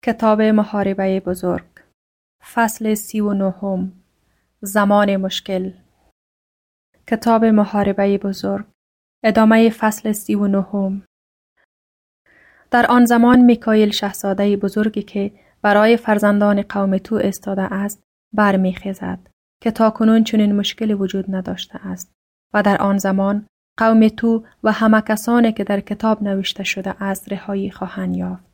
کتاب محاربه بزرگ، فصل 39. زمان مشکل. کتاب محاربه بزرگ، ادامه فصل 39. در آن زمان میکائیل شاهزاده بزرگی که برای فرزندان قوم تو ایستاده است برمیخیزد که تاکنون چنین مشکلی وجود نداشته است و در آن زمان قوم تو و همه کسانی که در کتاب نوشته شده است رهایی خواهند یافت.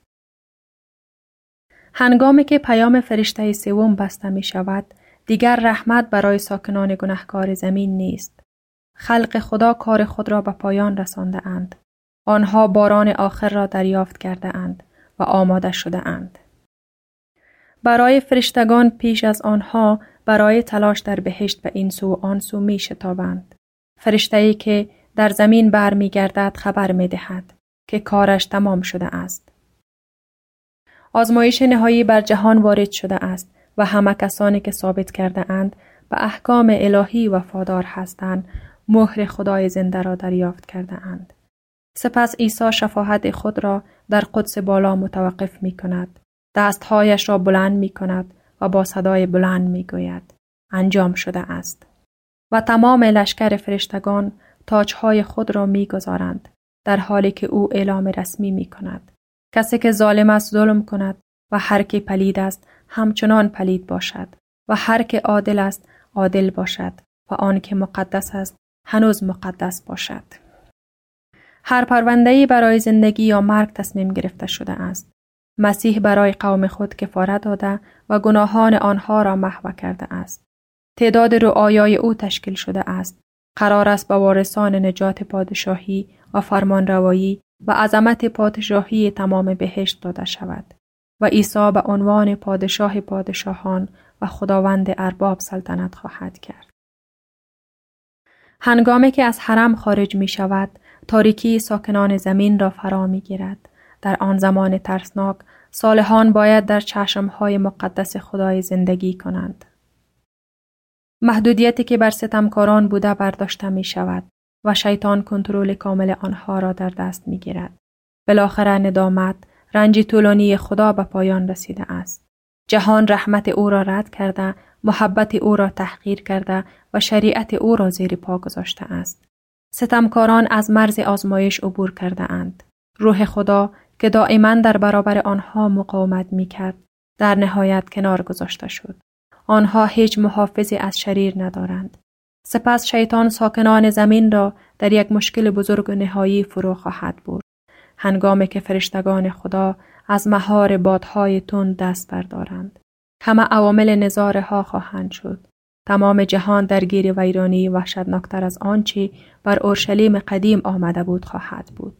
هنگامی که پیام فرشته سوم بسته می شود، دیگر رحمت برای ساکنان گناهکار زمین نیست. خلق خدا کار خود را به پایان رسانده اند. آنها باران آخر را دریافت کرده اند و آماده شده اند. برای فرشتگان پیش از آنها برای تلاش در بهشت به این سو و آن سو می شتابند. فرشته‌ای که در زمین برمی گردد خبر می دهد که کارش تمام شده است. آزمایش نهایی بر جهان وارد شده است و همه کسانی که ثابت کرده اند به احکام الهی وفادار هستند مهر خدای زنده را دریافت کرده اند. سپس عیسی شفاعت خود را در قدس بالا متوقف می کند. دستهایش را بلند می کند و با صدای بلند می گوید انجام شده است. و تمام لشکر فرشتگان تاجهای خود را می گذارند در حالی که او اعلام رسمی می کند. کسی که ظالم است ظلم کند و هر که پلید است همچنان پلید باشد و هر که عادل است عادل باشد و آن که مقدس است هنوز مقدس باشد. هر پرونده‌ای برای زندگی یا مرگ تصمیم گرفته شده است. مسیح برای قوم خود کفاره داده و گناهان آنها را محو کرده است. تعداد رعایای او تشکیل شده است. قرار است به وارثان نجات پادشاهی و فرمانروایی و عظمت پادشاهی تمام بهشت داده شود و عیسی به عنوان پادشاه پادشاهان و خداوند ارباب سلطنت خواهد کرد. هنگامی که از حرم خارج می شود، تاریکی ساکنان زمین را فرا می گیرد. در آن زمان ترسناک، صالحان باید در چشمهای مقدس خدای زندگی کنند. محدودیتی که بر ستمکاران بوده برداشته می شود و شیطان کنترل کامل آنها را در دست می گیرد. بالاخره ندامت، رنج طولانی خدا به پایان رسیده است. جهان رحمت او را رد کرده، محبت او را تحقیر کرده و شریعت او را زیر پا گذاشته است. ستمکاران از مرز آزمایش عبور کرده اند. روح خدا که دائما در برابر آنها مقاومت می کرد، در نهایت کنار گذاشته شد. آنها هیچ محافظی از شریر ندارند. سپس شیطان ساکنان زمین را در یک مشکل بزرگ و نهایی فرو خواهد برد. هنگامی که فرشتگان خدا از مهار بادهای تند دست بردارند. همه عوامل نظاره ها خواهند شد. تمام جهان درگیر ویرانی وحشتناکتر از آنچه بر اورشلیم قدیم آمده بود خواهد بود.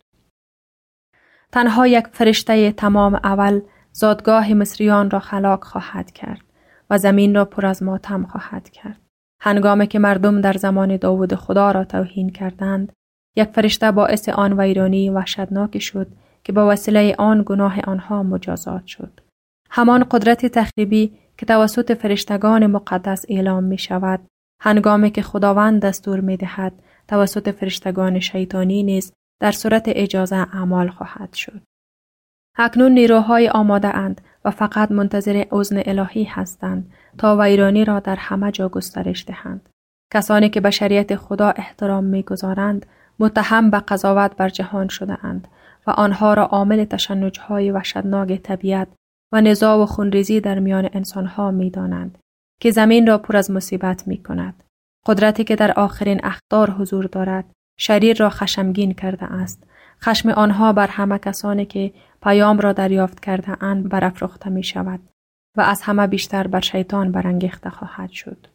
تنها یک فرشته تمام اول زادگاه مصریان را خلاق خواهد کرد و زمین را پر از ماتم خواهد کرد. هنگامی که مردم در زمان داوود خدا را توهین کردند، یک فرشته باعث آن ویرانی وحشتناک شد که با وسیله آن گناه آنها مجازات شد. همان قدرت تخریبی که توسط فرشتگان مقدس اعلام می شود، هنگامی که خداوند دستور می دهد توسط فرشتگان شیطانی نیز در صورت اجازه اعمال خواهد شد. اکنون نیروهای آماده اند و فقط منتظر اذن الهی هستند تا ویرانی را در همه جا گسترش دهند. کسانی که به شریعت خدا احترام می‌گذارند متهم به قضاوت بر جهان شده اند و آنها را عامل تشنج‌های وحشتناک طبیعت و نزاع و خونریزی در میان انسان‌ها می‌دانند که زمین را پر از مصیبت می‌کند. قدرتی که در آخرین اقطار حضور دارد، شریر را خشمگین کرده است. خشم آنها بر همه کسانی که پیام را دریافت کرده اند برافروخته می شود و از همه بیشتر بر شیطان برانگیخته خواهد شد.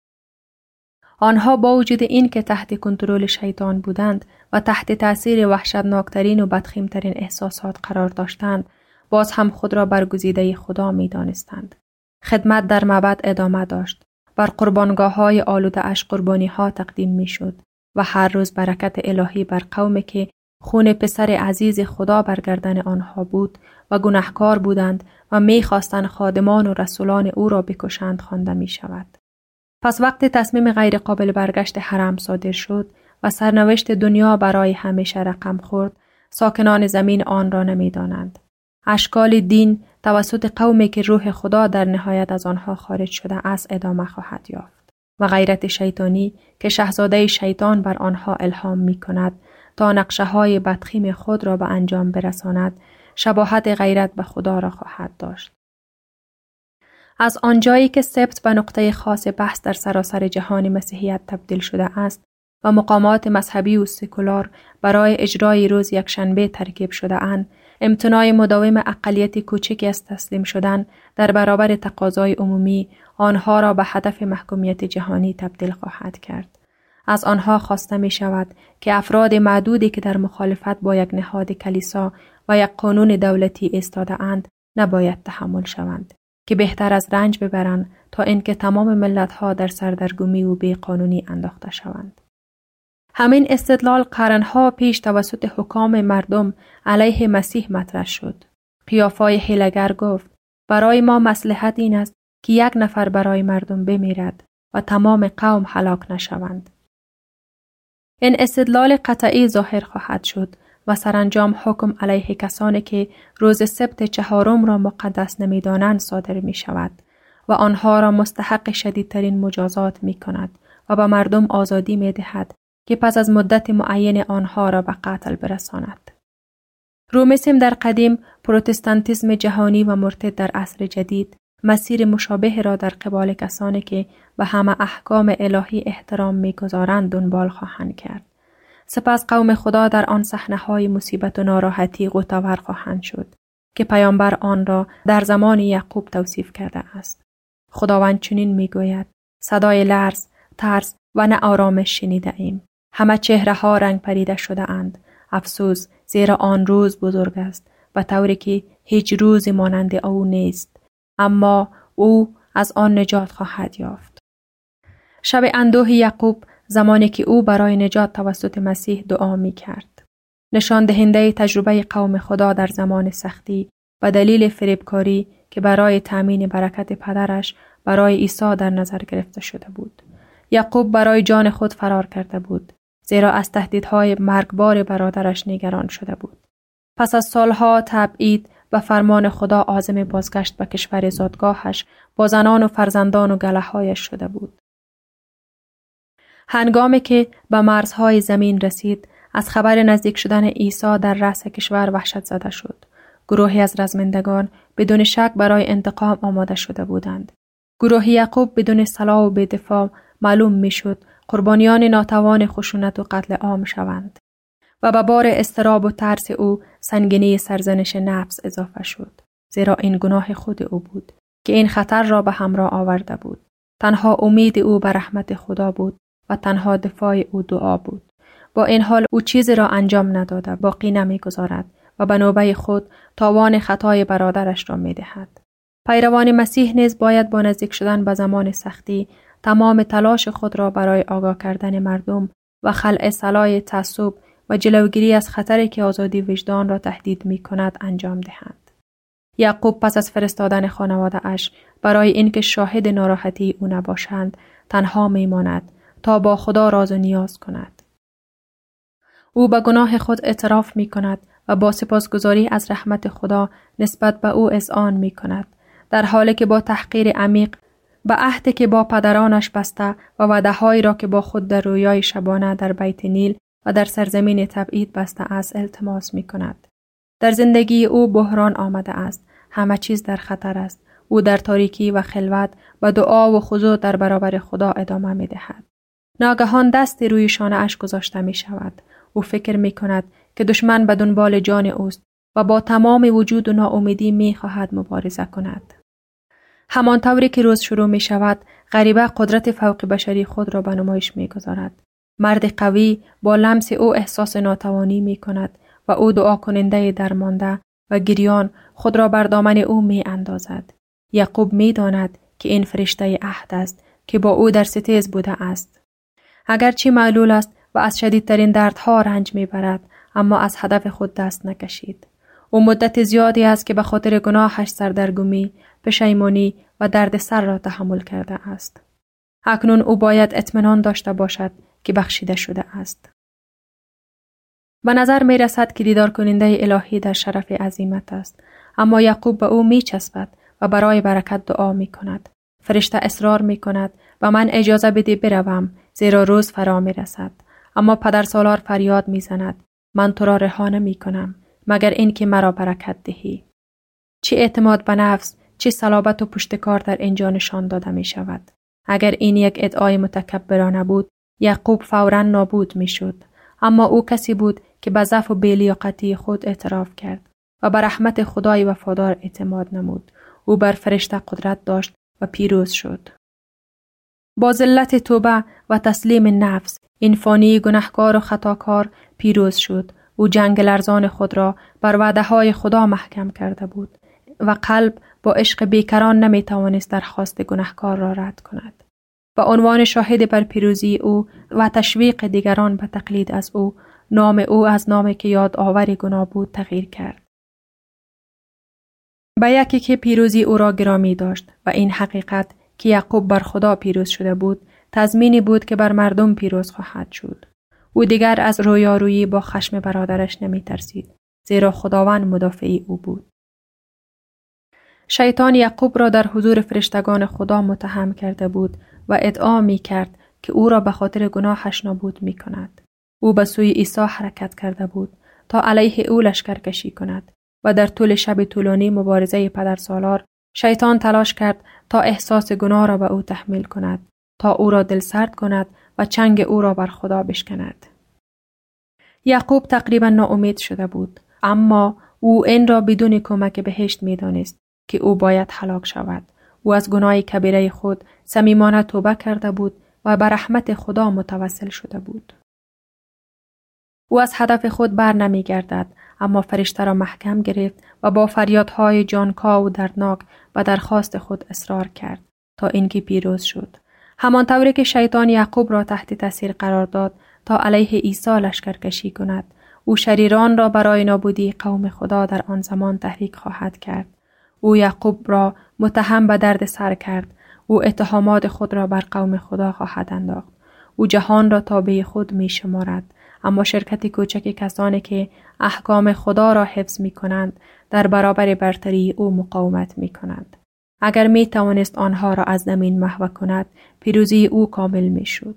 آنها با وجود این که تحت کنترل شیطان بودند و تحت تأثیر وحشتناکترین و بدخیمترین احساسات قرار داشتند، باز هم خود را برگزیده خدا می دانستند. خدمت در معبد ادامه داشت. بر قربانگاه‌های آلوده اش قربانی‌ها تقدیم می شد و هر روز برکت الهی بر قومی که خون پسر عزیز خدا بر گردن آنها بود و گناهکار بودند و می‌خواستند خادمان و رسولان او را بکشند خوانده می شود. پس وقت تصمیم غیر قابل برگشت حرم صادر شد و سرنوشت دنیا برای همیشه رقم خورد، ساکنان زمین آن را نمی دانند. اشکال دین توسط قومی که روح خدا در نهایت از آنها خارج شده است ادامه خواهد یافت و غیرت شیطانی که شاهزاده شیطان بر آنها الهام می کند تا نقشه های بدخیم خود را به انجام برساند شباهت غیرت به خدا را خواهد داشت. از آنجایی که سبت به نقطه خاص بحث در سراسر جهان مسیحیت تبدیل شده است و مقامات مذهبی و سکولار برای اجرای روز یکشنبه ترکیب شده اند، امتناع مداوم اقلیت کوچکی از تسلیم شدن در برابر تقاضای عمومی آنها را به هدف محکومیت جهانی تبدیل خواهد کرد. از آنها خواسته می شود که افراد معدودی که در مخالفت با یک نهاد کلیسا و یک قانون دولتی ایستاده اند نباید تحمل شوند، که بهتر از رنج ببرند تا اینکه تمام ملت‌ها در سردرگمی و بی‌قانونی انداخته شوند. همین استدلال قرنها پیش توسط حکام مردم علیه مسیح مطرح شد. قیافای حیله‌گر گفت: برای ما مصلحت این است که یک نفر برای مردم بمیرد و تمام قوم هلاک نشوند. این استدلال قطعی ظاهر خواهد شد و سرانجام حکم علیه کسانی که روز سبت چهارم را مقدس نمی‌دانند صادر می شود و آنها را مستحق شدیدترین مجازات می کند و به مردم آزادی می دهد که پس از مدت معین آنها را به قتل برساند. رومیسم در قدیم، پروتستانتیسم جهانی و مرتد در عصر جدید مسیر مشابه را در قبال کسانی که به همه احکام الهی احترام می‌گذارند دنبال خواهند کرد. سپس قوم خدا در آن صحنه‌های مصیبت و ناراحتی غوطه‌ور خواهند شد که پیامبر آن را در زمان یعقوب توصیف کرده است. خداوند چنین می‌گوید: صدای لرز، ترس و نه آرامش شنیده ایم. همه چهره‌ها رنگ پریده شده اند. افسوس، زیرا آن روز بزرگ است و طوری که هیچ روزی مانند او نیست، اما او از آن نجات خواهد یافت. شب اندوه یعقوب زمانی که او برای نجات توسط مسیح دعا می کرد. نشان دهنده تجربه قوم خدا در زمان سختی و دلیل فریبکاری که برای تأمین برکت پدرش برای عیسی در نظر گرفته شده بود. یعقوب برای جان خود فرار کرده بود، زیرا از تهدیدهای مرگبار برادرش نگران شده بود. پس از سالها تبعید و فرمان خدا عازم بازگشت به کشور زادگاهش با زنان و فرزندان و گله‌هایش شده بود. هنگامی که به مرزهای زمین رسید، از خبر نزدیک شدن عیسی در رأس کشور وحشت زده شد. گروهی از رزمندگان بدون شک برای انتقام آماده شده بودند. گروه یعقوب بدون صلاح و بدفاع معلوم میشد قربانیان ناتوان خشونت و قتل عام شوند و به بار اضطراب و ترس او سنگینی سرزنش نفس اضافه شد، زیرا این گناه خود او بود که این خطر را به همراه آورده بود. تنها امید او به رحمت خدا بود و تنها دفاع او دعا بود. با این حال او چیزی را انجام نداده، باقی نمی‌گذارد و به نوبه خود تاوان خطای برادرش را می‌دهد. پیروان مسیح نیز باید با نزدیک شدن به زمان سختی تمام تلاش خود را برای آگاه کردن مردم و خلع سلای تعصب و جلوگیری از خطری که آزادی وجدان را تهدید می‌کند انجام دهند. یعقوب پس از فرستادن خانواده اش برای اینکه شاهد ناراحتی او نباشند تنها می‌ماند تا با خدا راز و نیاز کند. او به گناه خود اعتراف می‌کند و با سپاسگزاری از رحمت خدا نسبت به او اذعان می‌کند، در حالی که با تحقیر عمیق به عهدی که با پدرانش بسته و وعده‌هایی را که با خود در رویای شبانه در بیت نیل و در سرزمین تبعید بسته است التماس می‌کند. در زندگی او بحران آمده است، همه چیز در خطر است. او در تاریکی و خلوت و دعا و خضوع در برابر خدا ادامه می‌دهد. ناگهان دستی روی شانه اش گذاشته می‌شود. او فکر می‌کند که دشمن به دنبال جان اوست و با تمام وجود و ناامیدی می‌خواهد مبارزه کند. همانطوری که روز شروع می شود، غریبه قدرت فوق بشری خود را به نمایش می گذارد. مرد قوی با لمس او احساس ناتوانی می کند و او دعا کننده درمانده و گریان خود را بر دامن او می اندازد. یعقوب می داند که این فرشته عهد است که با او در ستیز بوده است. اگرچه معلول است و از شدیدترین دردها رنج می برد، اما از هدف خود دست نکشید. او مدت زیادی است که به خاطر گناهش سردرگمی، پشیمانی و دردسر را تحمل کرده است. اکنون او باید اطمینان داشته باشد که بخشیده شده است. به نظر می رسد که دیدار کننده الهی در شرف عظیمت است، اما یعقوب به او می چسبد و برای برکت دعا می کند. فرشته اصرار می کند و من اجازه بده بروم زیرا روز فرا می رسد. اما پدر سالار فریاد می زند من تو را رها نمی کنم مگر اینکه مرا برکت دهی. چه اعتماد به نفس، چه صلابت و پشتکار در اینجا نشان داده می شود. اگر این یک ادعای متکبرانه بود، یعقوب فوراً نابود می شد. اما او کسی بود که به ضعف و بی‌لیاقتی خود اعتراف کرد و به رحمت خدای وفادار اعتماد نمود. او بر فرشته قدرت داشت و پیروز شد. با ذلت توبه و تسلیم نفس، این فانی گناهکار و خطاکار پیروز شد. او جنگ لرزان خود را بر وعده های خدا محکم کرده بود و قلب با عشق بیکران نمی توانست درخواست گناهکار را رد کند. به عنوان شاهد بر پیروزی او و تشویق دیگران به تقلید از او، نام او از نامی که یادآور گناه بود تغییر کرد. به یکی که پیروزی او را گرامی داشت و این حقیقت که یعقوب بر خدا پیروز شده بود، تضمینی بود که بر مردم پیروز خواهد شد. او دیگر از رویارویی با خشم برادرش نمی ترسید، زیرا خداوند مدافع او بود. شیطان یعقوب را در حضور فرشتگان خدا متهم کرده بود و ادعا می کرد که او را به خاطر گناهش نابود می کند. او به سوی عیسی حرکت کرده بود تا علیه او لشکرکشی کند و در طول شب طولانی مبارزه پدرسالار شیطان تلاش کرد تا احساس گناه را به او تحمیل کند، تا او را دلسرد کند و چنگ او را بر خدا بشکند. یعقوب تقریبا ناامید شده بود، اما او این را بدون کمک بهشت می دانست که او باید هلاک شود. او از گناه کبیره خود صمیمانه توبه کرده بود و به رحمت خدا متوسل شده بود. او از هدف خود بر نمی گردد، اما فرشته را محکم گرفت و با فریادهای جانکاه و دردناک به درخواست خود اصرار کرد تا اینکه پیروز شد. همانطوری که شیطان یعقوب را تحت تاثیر قرار داد تا علیه عیسی لشکرکشی کند، او شریران را برای نابودی قوم خدا در آن زمان تحریک خواهد کرد. او یعقوب را متهم به درد سر کرد. او اتهامات خود را بر قوم خدا خواهد انداخت. او جهان را تابع خود می شمارد، اما شرکت کوچک کسانی که احکام خدا را حفظ می کنند در برابر برتری او مقاومت می کنند. اگر می توانست آنها را از زمین محو کند، پیروزی او کامل می شد.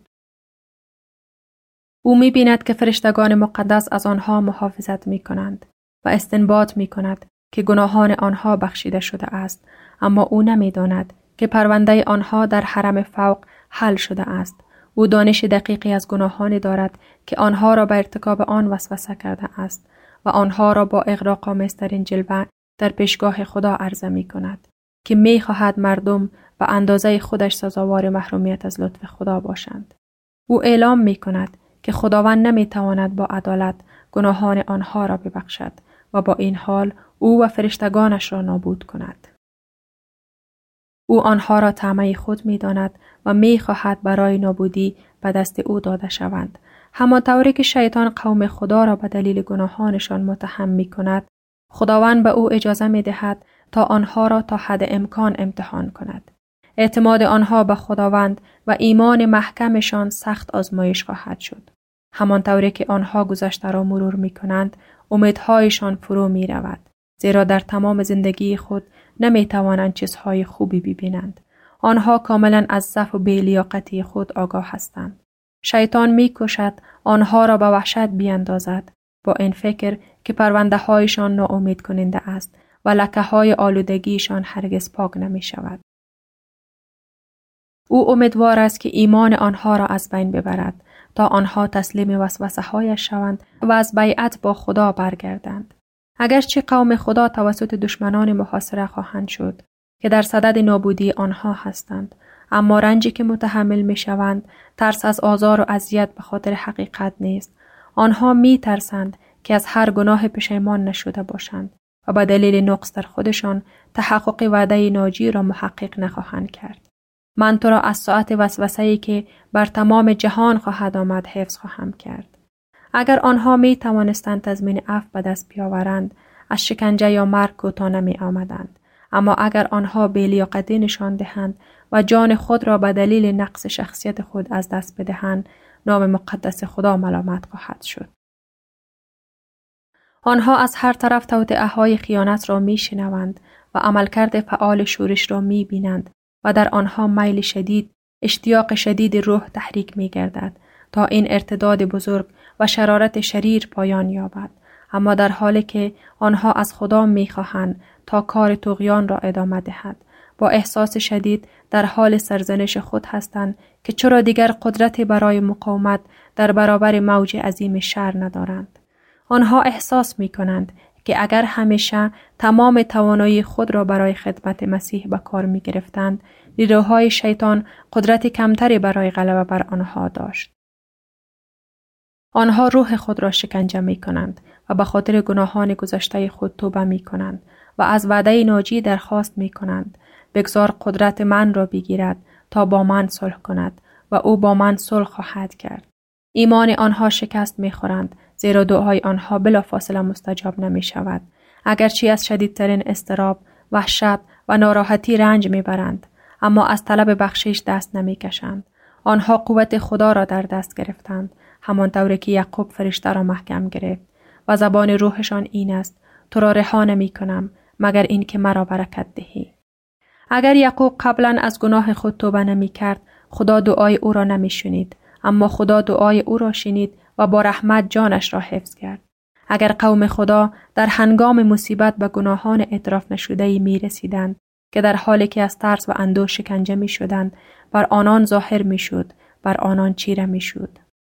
او می بیند که فرشتگان مقدس از آنها محافظت می کنند و استنباط می کند که گناهان آنها بخشیده شده است، اما او نمی داند که پرونده آنها در حرم فوق حل شده است. او دانش دقیقی از گناهانی دارد که آنها را به ارتکاب آن وسوسه کرده است و آنها را با اغراق‌آمیزترین جلوه در پیشگاه خدا عرضه می کند که می خواهد مردم به اندازه خودش سزاوار محرومیت از لطف خدا باشند. او اعلام می کند که خداوند نمی تواند با عدالت گناهان آنها را ببخشد و با این حال او و فرشتگانش را نابود کند. او آنها را طمع خود می داند و می خواهد برای نابودی به دست او داده شوند. همانطوری که شیطان قوم خدا را به دلیل گناهانشان متهم می کند، خداوند به او اجازه می دهد تا آنها را تا حد امکان امتحان کند. اعتماد آنها به خداوند و ایمان محکمشان سخت آزمایش خواهد شد. همانطوری که آنها گذشته را مرور می کنند، امیدهایشان فرو می رود. زیرا در تمام زندگی خود نمی توانند چیزهای خوبی ببینند. آنها کاملا از ضعف و بی‌لیاقتی خود آگاه هستند. شیطان می کوشد آنها را به وحشت بیاندازد با این فکر که پرونده هایشان ناامید کننده است و لکه های آلودگیشان هرگز پاک نمی شود. او امیدوار است که ایمان آنها را از بین ببرد تا آنها تسلیم وسوسه هایش شوند و از بیعت با خدا برگردند. اگرچه قوم خدا توسط دشمنان محاصره خواهند شد که در صدد نابودی آنها هستند، اما رنجی که متحمل می شوند ترس از آزار و اذیت به خاطر حقیقت نیست. آنها می ترسند که از هر گناه پشیمان نشده باشند و به دلیل نقص در خودشان تحقق وعده ناجی را محقق نخواهند کرد. من تو را از ساعت وسوسه‌ای که بر تمام جهان خواهد آمد حفظ خواهم کرد. اگر آنها می توانستند تضمین عفو به دست بیاورند، از شکنجه یا مرگ کوتاه نمی آمدند. اما اگر آنها بی‌لیاقتی نشان دهند و جان خود را به دلیل نقص شخصیت خود از دست بدهند، نام مقدس خدا ملامت خواهد شد. آنها از هر طرف توطئه‌های خیانت را می‌شنوند و عملکرد فعال شورش را می‌بینند و در آنها میل شدید، اشتیاق شدید روح تحریک می‌گردد تا این ارتداد بزرگ و شرارت شریر پایان یابد. اما در حالی که آنها از خدا می‌خواهند تا کار طغیان را ادامه دهد، با احساس شدید در حال سرزنش خود هستند که چرا دیگر قدرتی برای مقاومت در برابر موج عظیم شر ندارند. آنها احساس می‌کنند که اگر همیشه تمام توانایی خود را برای خدمت مسیح به کار می‌گرفتند، نیروهای شیطان قدرت کمتری برای غلبه بر آنها داشت. آنها روح خود را شکنجه می‌کنند و به خاطر گناهان گذشته خود توبه می‌کنند و از وعده ناجی درخواست می‌کنند: بگذار قدرت من را بگیرد تا با من صلح کند و او با من صلح خواهد کرد. ایمان آنها شکست می‌خورند، زیرا دعای آنها بلافاصله مستجاب نمی‌شود. اگرچه از شدیدترین اضطراب، وحشت و ناراحتی رنج می‌برند، اما از طلب بخشش دست نمی‌کشند. آنها قوت خدا را در دست گرفتند، همانطور که یعقوب فرشته را محکم گرفت و زبان روحشان این است: تو را رها نمی‌کنم مگر این که مرا برکت دهی. اگر یعقوب قبلا از گناه خود توبه نمی‌کرد، خدا دعای او را نمی‌شنید، اما خدا دعای او را شنید و با رحمت جانش را حفظ کرد. اگر قوم خدا در هنگام مصیبت به گناهان اعتراف نشده‌ای می‌رسیدند که در حالی که از ترس و اندوه شکنجه می‌شدند، بر آنان ظاهر می‌شد، بر آنان چیره می‌شد.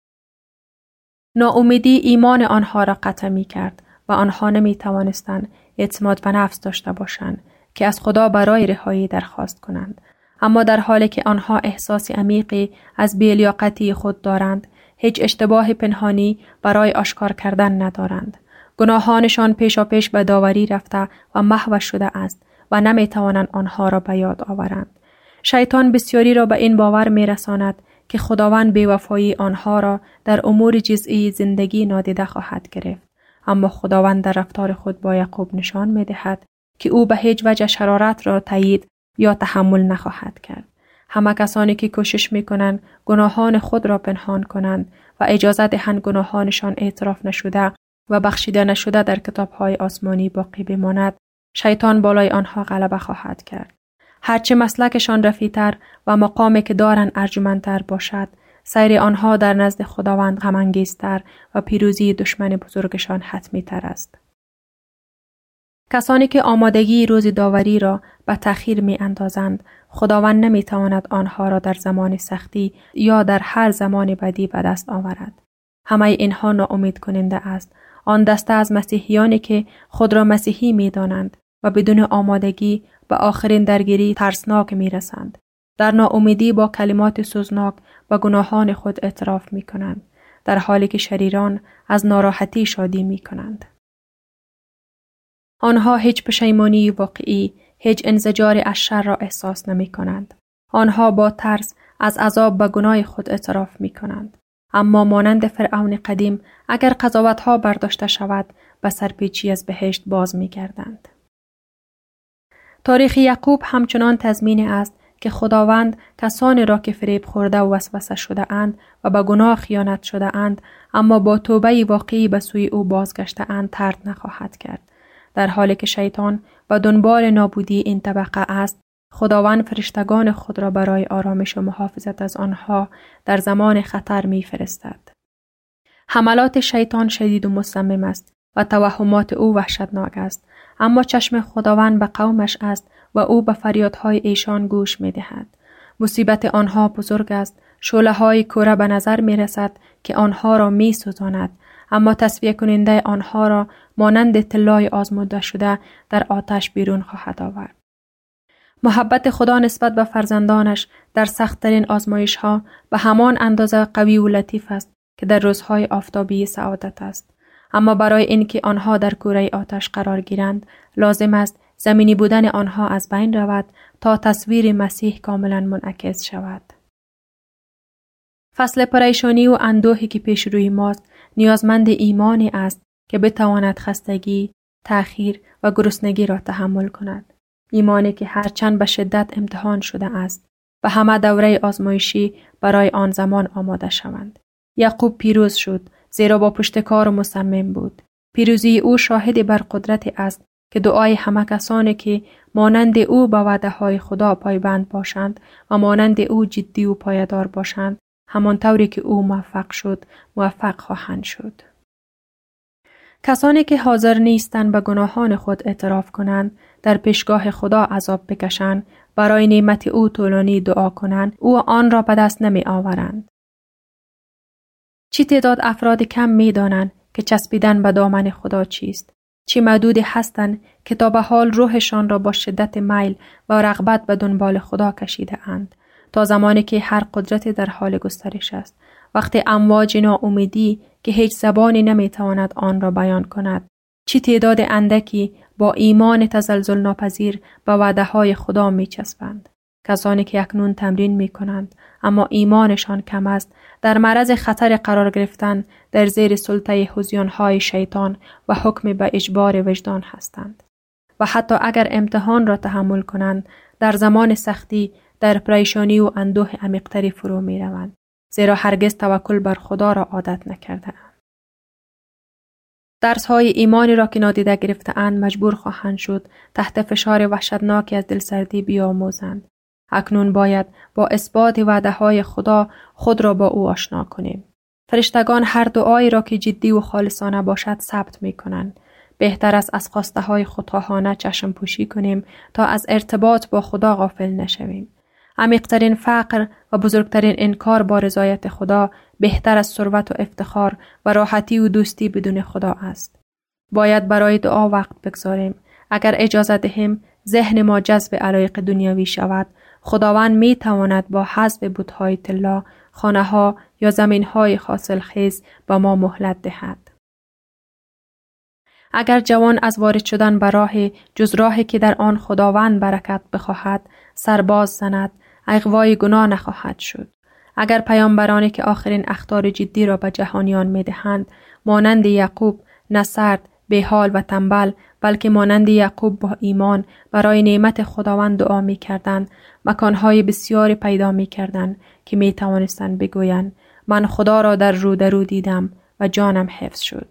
ناامیدی ایمان آنها را قطع می‌کرد و آنها نمی‌توانستند اعتماد به نفس داشته باشند که از خدا برای رهایی درخواست کنند. اما در حالی که آنها احساس عمیقی از بی‌لیاقتی خود دارند، هیچ اشتباه پنهانی برای آشکار کردن ندارند. گناهانشان پیشاپیش به داوری رفته و محو شده است و نمی‌توانند آنها را به یاد آورند. شیطان بسیاری را به این باور می‌رساند که خداوند بی‌وفایی آنها را در امور جزئی زندگی نادیده خواهد گرفت. اما خداوند در رفتار خود با یعقوب نشان می‌دهد که او به هیچ وجه شرارت را تایید یا تحمل نخواهد کرد. همه کسانی که کوشش می‌کنند گناهان خود را پنهان کنند و اجازه دهند گناهانشان اعتراف نشده و بخشیده نشده در کتاب‌های آسمانی باقی بماند، شیطان بالای آنها غلبه خواهد کرد. هرچه مسلکشان رفیع‌تر و مقامی که دارند ارجمندتر باشد، سیر آنها در نزد خداوند غم‌انگیزتر و پیروزی دشمن بزرگشان حتمی‌تر است. کسانی که آمادگی روز داوری را به تأخیر می‌اندازند، خداوند نمی‌تواند آنها را در زمان سختی یا در هر زمان بدی به دست آورد. همه اینها ناامید کننده است. آن دسته از مسیحیانی که خود را مسیحی می‌دانند و بدون آمادگی به آخرین درگیری ترسناک می‌رسند. در ناامیدی با کلمات سوزناک و گناهان خود اعتراف می‌کنند، در حالی که شریران از ناراحتی شادی می‌کنند. آنها هیچ پشیمانی واقعی، هیچ انزجار از شر را احساس نمی کنند. آنها با ترس از عذاب به گناه خود اعتراف می کنند. اما مانند فرعون قدیم، اگر قضاوت‌ها برداشته شود، به سرپیچی از بهشت باز می گردند. تاریخ یعقوب همچنان تضمین است که خداوند کسانی را که فریب خورده و وسوسه شده اند و به گناه خیانت شده اند، اما با توبه واقعی به سوی او بازگشته اند، طرد نخواهد کرد. در حالی که شیطان به دنبال نابودی این طبقه است، خداوند فرشتگان خود را برای آرامش و محافظت از آنها در زمان خطر می‌فرستد. حملات شیطان شدید و مصمم است و توهمات او وحشتناک است، اما چشم خداوند به قومش است و او به فریادهای ایشان گوش می‌دهد. مصیبت آنها بزرگ است، شعله‌های کوره به نظر می‌رسد که آنها را می‌سوزاند، اما تصفیه کننده آنها را مانند طلای آزموده شده در آتش بیرون خواهد آورد. محبت خدا نسبت به فرزندانش در سخت‌ترین آزمایش‌ها به همان اندازه قوی و لطیف است که در روزهای آفتابی سعادت است. اما برای اینکه آنها در کوره آتش قرار گیرند، لازم است زمینی بودن آنها از بین رود تا تصویر مسیح کاملا منعکس شود. فصل پریشانی و اندوهی که پیش روی ماست نیازمند ایمانی است که بتواند خستگی، تأخیر و گرسنگی را تحمل کند. ایمانی که هرچند به شدت امتحان شده است و همه دوره آزمایشی برای آن زمان آماده شوند. یعقوب پیروز شد، زیرا با پشتکار و مصمم بود. پیروزی او شاهد بر قدرت است که دعای همه کسانی که مانند او به وعده‌های خدا پایبند باشند و مانند او جدی و پایدار باشند، همانطوری که او موفق شد، موفق خواهند شد. کسانی که حاضر نیستند به گناهان خود اعتراف کنند، در پیشگاه خدا عذاب بکشند، برای نعمت او طولانی دعا کنند، او آن را به دست نمی آورند. چی تعداد افراد کم می دانند که چسبیدن به دامن خدا چیست؟ چی معدودی هستند که تا به حال روحشان را با شدت میل و رغبت به دنبال خدا کشیده اند، تا زمانی که هر قدرت در حال گسترش است، وقتی امواج ناامیدی که هیچ زبانی نمیتواند آن را بیان کند. چی تعداد اندکی با ایمان تزلزل ناپذیر به وعده‌های خدا میچسبند. کسانی که اکنون تمرین میکنند اما ایمانشان کم است، در معرض خطر قرار گرفتن در زیر سلطه هذیان‌های شیطان و حکم به اجبار وجدان هستند. و حتی اگر امتحان را تحمل کنند، در زمان سختی در پریشانی و اندوه عمیق‌تری فرو می‌روند، زیرا هرگز توکل بر خدا را عادت نکرده‌اند. درس‌های ایمانی را که نادیده گرفته‌اند مجبور خواهند شد تحت فشار وحشتناکی از دلسردی بیاموزند. اکنون باید با اثبات وعده‌های خدا خود را با او آشنا کنیم. فرشتگان هر دعایی را که جدی و خالصانه باشد ثبت می‌کنند. بهتر است از خواسته‌های خودخواهانه چشم پوشی کنیم تا از ارتباط با خدا غافل نشویم. عمیق‌ترین فقر و بزرگترین انکار با رضایت خدا بهتر از ثروت و افتخار و راحتی و دوستی بدون خدا است. باید برای دعا وقت بگذاریم. اگر اجازه دهیم ذهن ما جذب علایق دنیوی شود، خداوند می تواند با حذف بت‌های طلا، خانه‌ها یا زمین‌های حاصلخیز به ما مهلت دهد. اگر جوان از وارد شدن به راه جز راهی که در آن خداوند برکت بخواهد سرباز زند، اغوای گناه نخواهد شد. اگر پیامبرانی که آخرین اخطار جدی را به جهانیان می‌دهند مانند یعقوب نه سرد، بی‌حال و تنبل، بلکه مانند یعقوب با ایمان برای نعمت خداوند دعا می‌کردند، مکان‌های بسیاری پیدا می‌کردند که می‌توانستند بگویند من خدا را در رو دیدم و جانم حفظ شد.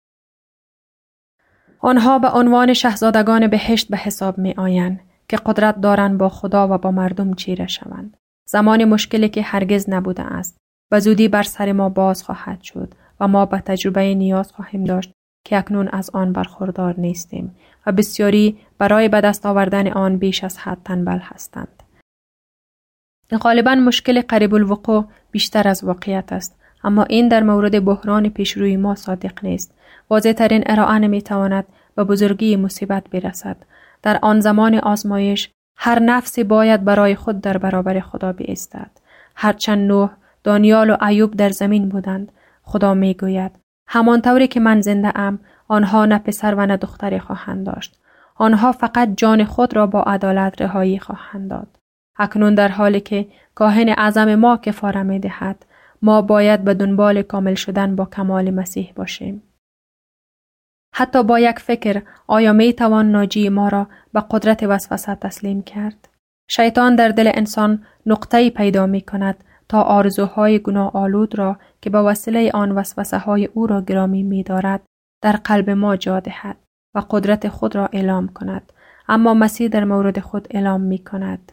آنها به عنوان شاهزادگان بهشت به حساب می‌آیند که قدرت دارند با خدا و با مردم چیره شوند. زمان مشکلی که هرگز نبوده است و زودی بر سر ما باز خواهد شد و ما به تجربه نیاز خواهیم داشت که اکنون از آن برخوردار نیستیم و بسیاری برای به دست آوردن آن بیش از حد تنبل هستند. غالباً مشکل قریب الوقوع بیشتر از واقعیت است، اما این در مورد بحران پیشروی ما صادق نیست. واضح ترین ارائه نمی‌تواند به بزرگی مصیبت برسد. در آن زمان آزمایش هر نفسی باید برای خود در برابر خدا بایستد. هرچند نوح، دانیال و ایوب در زمین بودند، خدا میگوید همانطوری که من زنده ام، آنها نه پسر و نه دختری خواهند داشت. آنها فقط جان خود را با عدالت رهایی خواهند داد. اکنون در حالی که کاهن اعظم ما کفاره می‌دهد، ما باید به دنبال کامل شدن با کمال مسیح باشیم. حتی با یک فکر آیا می توان ناجی ما را به قدرت وسوسه تسلیم کرد؟ شیطان در دل انسان نقطه‌ای پیدا می کند تا آرزوهای گناه آلود را که به وسیله آن وسوسه های او را گرامی می دارد در قلب ما جا دهد و قدرت خود را اعلام کند. اما مسیح در مورد خود اعلام می کند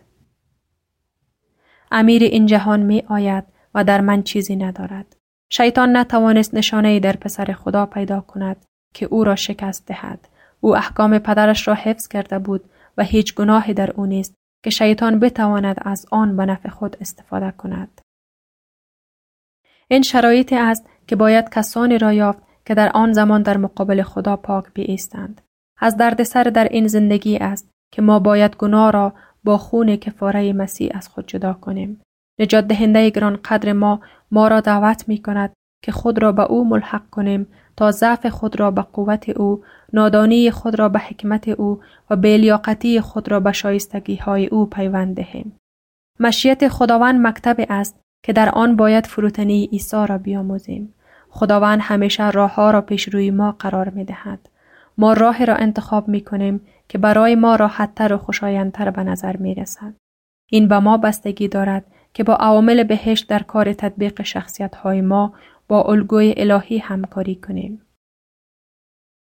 امیر این جهان می آید و در من چیزی ندارد. شیطان نتوانست نشانه‌ای در پسر خدا پیدا کند که او را شکست دهد. او احکام پدرش را حفظ کرده بود و هیچ گناهی در او نیست که شیطان بتواند از آن به نفع خود استفاده کند. این شرایطی است که باید کسانی را یافت که در آن زمان در مقابل خدا پاک بایستند. از دردسر در این زندگی است که ما باید گناه را با خون کفاره مسیح از خود جدا کنیم. نجات دهنده گران قدر ما را دعوت می کند که خود را به او ملحق کنیم تا ضعف خود را به قوت او، نادانی خود را به حکمت او و بی‌لیاقتی خود را به شایستگی های او پیوند دهیم. مشیت خداوند مکتب است که در آن باید فروتنی عیسی را بیاموزیم. خداوند همیشه راه ها را پیش روی ما قرار می دهد. ما راه را انتخاب می کنیم که برای ما راحت‌تر و خوشایندتر به نظر می رسد. این به ما بستگی دارد که با عوامل بهشت در کار تطبیق شخصیت های ما با الگوی الهی همکاری کنیم.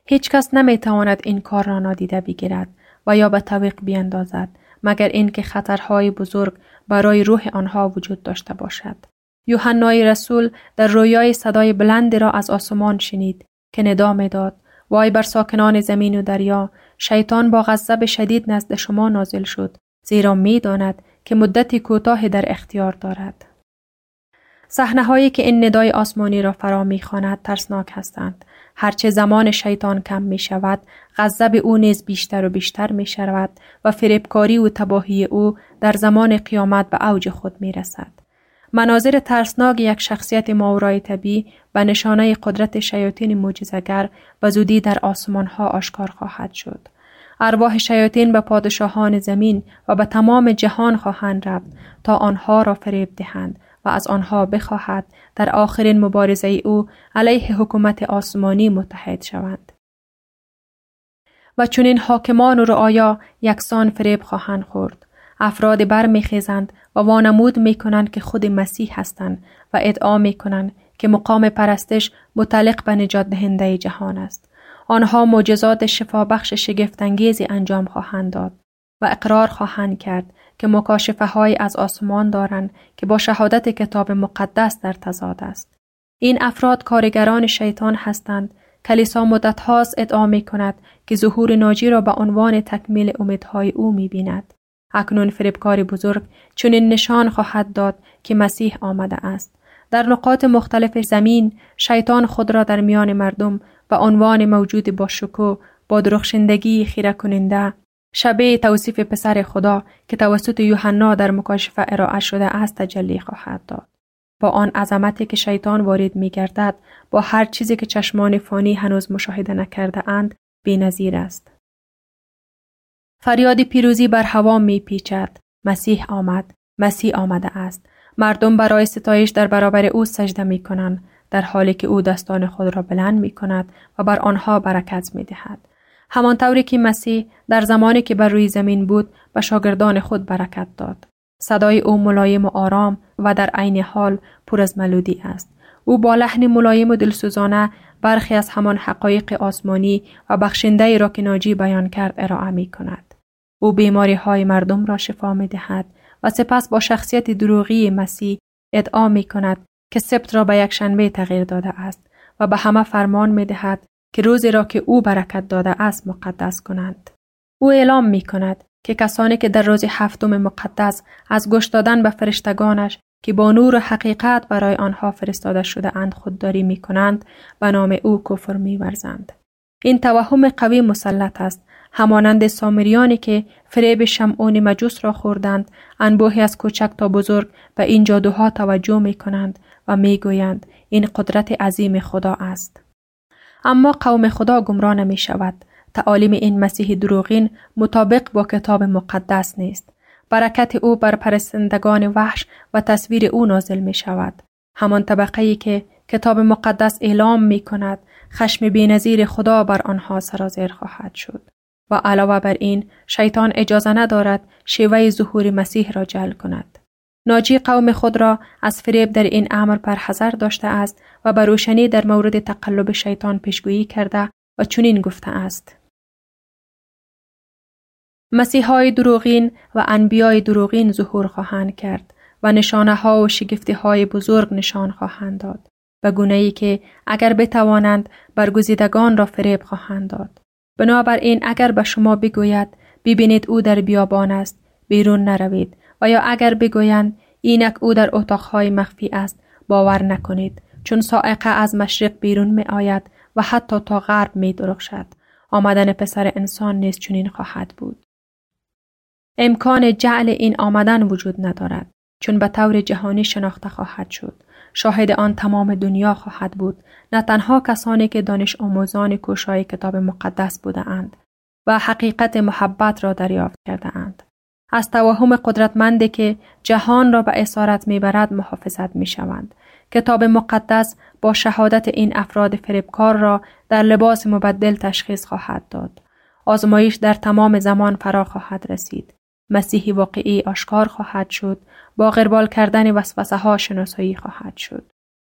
هیچ کس نمیتواند این کار را نادیده بگیرد و یا به تعویق بیندازد مگر اینکه خطرهای بزرگ برای روح آنها وجود داشته باشد. یوحنای رسول در رویای صدای بلندی را از آسمان شنید که ندا می‌داد: وای بر ساکنان زمین و دریا، شیطان با غضب شدید نزد شما نازل شد، زیرا می‌داند که مدتی کوتاهی در اختیار دارد. صحنه‌هایی که این ندای آسمانی را فرا می‌خواند ترسناک هستند. هرچه زمان شیطان کم می‌شود، غضب او نیز بیشتر و بیشتر می‌شود و فریبکاری و تباهی او در زمان قیامت به اوج خود می‌رسد. مناظر ترسناک یک شخصیت ماورای طبیعی به نشانه قدرت شیاطین معجزه‌گر به زودی در آسمان‌ها آشکار خواهد شد. ارواح شیاطین به پادشاهان زمین و به تمام جهان خواهند رفت تا آنها را فریب دهند و از آنها بخواهد در آخرین مبارزه او علیه حکومت آسمانی متحد شوند. و چنین حاکمان و رعایا یکسان فریب خواهند خورد. افراد برمیخیزند و وانمود میکنند که خود مسیح هستند و ادعا میکنند که مقام پرستش متعلق به نجات دهنده جهان است. آنها معجزات شفابخش شگفت‌انگیزی انجام خواهند داد و اقرار خواهند کرد که مکاشفه های از آسمان دارند که با شهادت کتاب مقدس در تضاد است. این افراد کارگران شیطان هستند. کلیسا مدت هاست ادعا می کند که ظهور ناجی را به عنوان تکمیل امیدهای او می بیند. اکنون فریبکار بزرگ چنین نشان خواهد داد که مسیح آمده است. در نقاط مختلف زمین شیطان خود را در میان مردم به عنوان موجود با شکوه، با درخشندگی خیره کننده، شبیه توصیف پسر خدا که توسط یوحنا در مکاشفه ارائه شده است تجلی خواهد داد. با آن عظمتی که شیطان وارد می گردد، با هر چیزی که چشمان فانی هنوز مشاهده نکرده اند، بی‌نظیر است. فریاد پیروزی بر هوا می پیچد. مسیح آمد. مسیح آمده است. مردم برای ستایش در برابر او سجده می کنند، در حالی که او دستان خود را بلند می کند و بر آنها برکت می دهد. همانطوری که مسیح در زمانی که بر روی زمین بود به شاگردان خود برکت داد. صدای او ملایم و آرام و در عین حال پر از ملودی است. او با لحن ملایم و دلسوزانه برخی از همان حقایق آسمانی و بخشنده را که ناجی بیان کرد ارائه می کند. او بیماری های مردم را شفا می دهد و سپس با شخصیت دروغی مسیح ادعا می کند که سبت را به یک شنبه تغییر داده است و به همه فرمان می دهد که روزی را که او برکت داده است مقدس کنند. او اعلام می کند که کسانی که در روز هفتم مقدس از گوش دادن به فرشتگانش که با نور و حقیقت برای آنها فرستاده شده اند خودداری می کنند به نام او کفر می ورزند. این توهم قوی مسلط است، همانند سامریانی که فریب شمعون مجوس را خوردند. انبوهی از کوچک تا بزرگ به این جادوها توجه می کنند و می گویند این قدرت عظیم خدا است. اما قوم خدا گمراه نمی شود. تعالیم این مسیح دروغین مطابق با کتاب مقدس نیست. برکت او بر پرستندگان وحش و تصویر او نازل می شود. همان طبقه‌ای که کتاب مقدس اعلام می کند خشم بی‌نظیر خدا بر آنها سرازیر خواهد شد. و علاوه بر این شیطان اجازه ندارد شیوه ظهور مسیح را جعل کند. ناجی قوم خود را از فریب در این امر برحذر داشته است و به روشنی در مورد تقلب شیطان پیشگویی کرده و چنین گفته است: مسیحای دروغین و انبیای دروغین ظهور خواهند کرد و نشانه ها و شگفتی های بزرگ نشان خواهند داد، به گونه‌ای که اگر بتوانند برگزیدگان را فریب خواهند داد. بنابراین اگر به شما بگوید ببینید او در بیابان است، بیرون نروید، و یا اگر بگویند اینک او در اتاقهای مخفی است، باور نکنید، چون صاعقه از مشرق بیرون می آید و حتی تا غرب می درخشد. آمدن پسر انسان نیز چنین خواهد بود. امکان جعل این آمدن وجود ندارد، چون به طور جهانی شناخته خواهد شد. شاهد آن تمام دنیا خواهد بود، نه تنها کسانی که دانش آموزان کوشای کتاب مقدس بوده اند و حقیقت محبت را دریافت کرده اند. از توهم قدرتمندی که جهان را به اسارت میبرد محافظت میشوند. کتاب مقدس با شهادت این افراد فریبکار را در لباس مبدل تشخیص خواهد داد. آزمایش در تمام زمان فرا خواهد رسید. مسیحی واقعی آشکار خواهد شد. با غربال کردن وسوسه ها شناسایی خواهد شد.